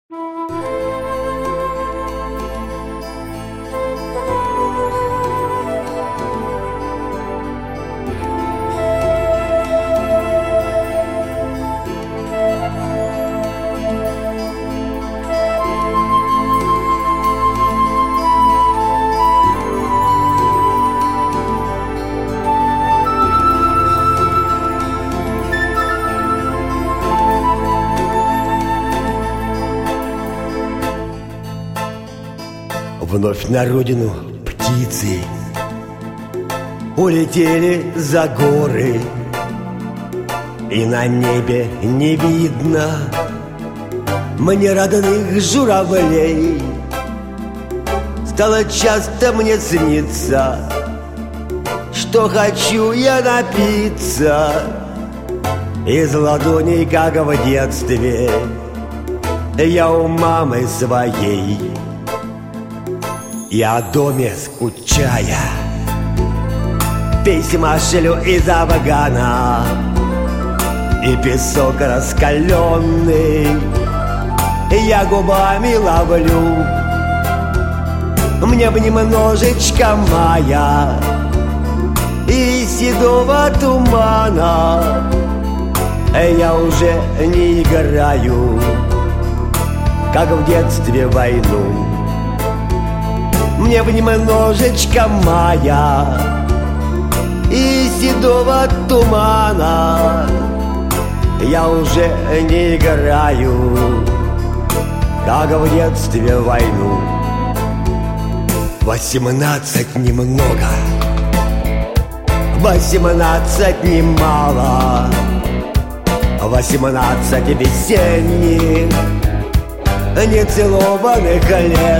Вновь на родину птицы улетели за горы, и на небе не видно мне родных журавлей. Стало часто мне сниться, что хочу я напиться из ладоней, как в детстве я у мамы своей. Я о доме скучая письма шлю из Афгана, и песок раскаленный я губами ловлю. Мне бы немножечко мая и седого тумана, я уже не играю, как в детстве, войну. Мне бы немножечко мая и седого тумана, я уже не играю, как в детстве, войну. 18 немного, 18 немало, 18 весенних нецелованных лет.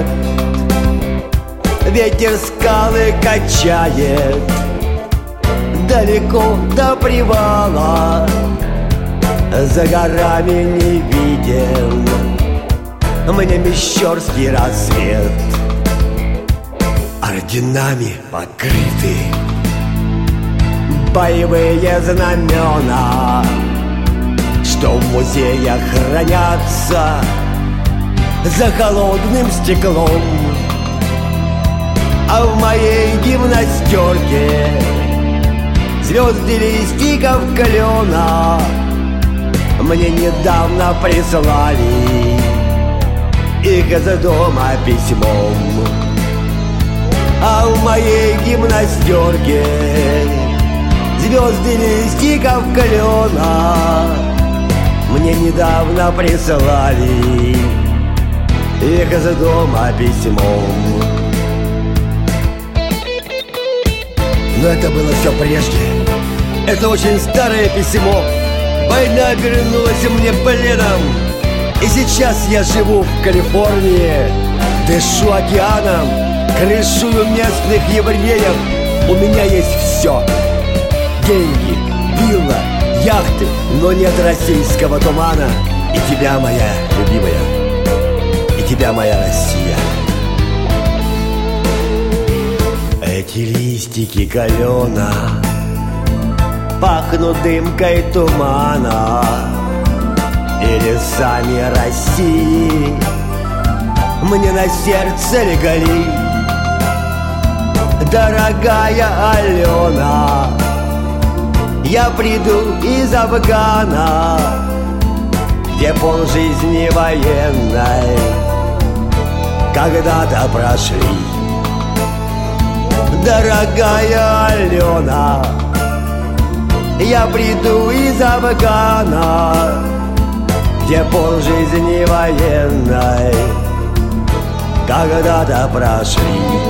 Ветер скалы качает далеко до привала, за горами не виден мне мещерский рассвет. Орденами покрыты боевые знамена, что в музеях хранятся за холодным стеклом. А в моей гимнастерке звезды листиков клена мне недавно прислали их из дома письмом. А в моей гимнастерке звезды листиков клена мне недавно прислали их из дома письмом. Но это было все прежде. Это очень старое письмо. Война вернулась мне пленом, и сейчас я живу в Калифорнии, дышу океаном, крышую местных евреев. У меня есть все: деньги, вилла, яхты, но нет российского тумана. И тебя, моя любимая, и тебя, моя Россия. Эти листики калена пахнут дымкой тумана и лесами России мне на сердце легли. Дорогая Алена, я приду из Афгана, где полжизни военной когда-то прошли. Дорогая Алена, я приду из Афгана, где полжизни военной когда-то прошли.